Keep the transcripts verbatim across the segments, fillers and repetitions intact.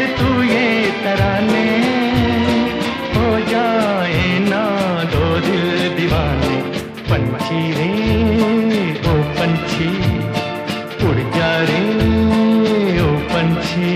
तू ये तराने, हो जाए ना दो दिल दीवाने। पंछी रे ओ पंछी, उड़ जा रे ओ पंछी।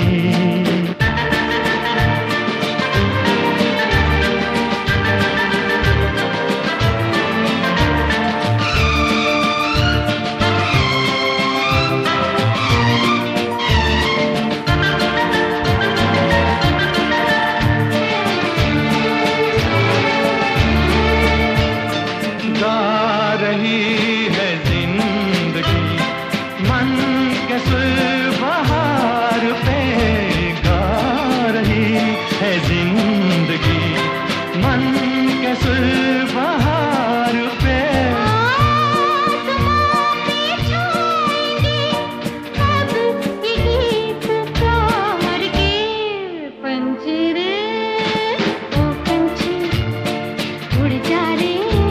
रही है जिंदगी मन के सुबहार पे, गा रही है जिंदगी मन के सुबहार पे। पंछी रे ओ पंछी, उड़ जा रे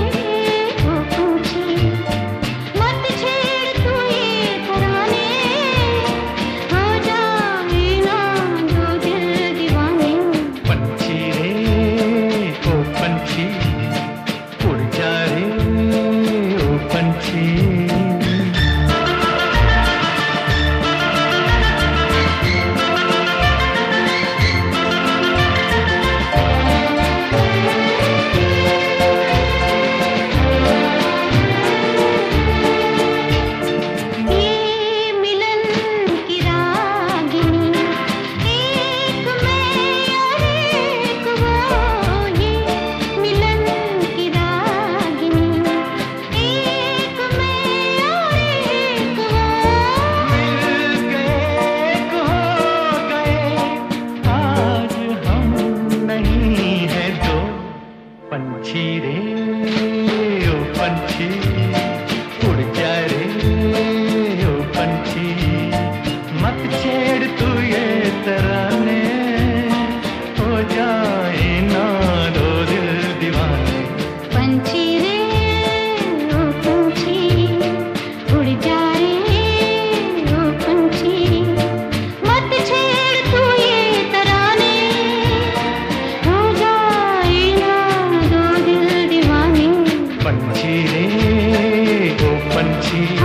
पंछी रे ओ पंछी, उड़ जा रे ओ पंछी। मत छेड़ तू ये तराने, हो जाए ना दो दिल दीवाने। पंछी रे ओ पंछी, उड़ जा रे ओ पंछी। मत छेड़ तू ये तराने, हो जाए ना दो दिल दीवाने। पंछी रे ओ पंछी।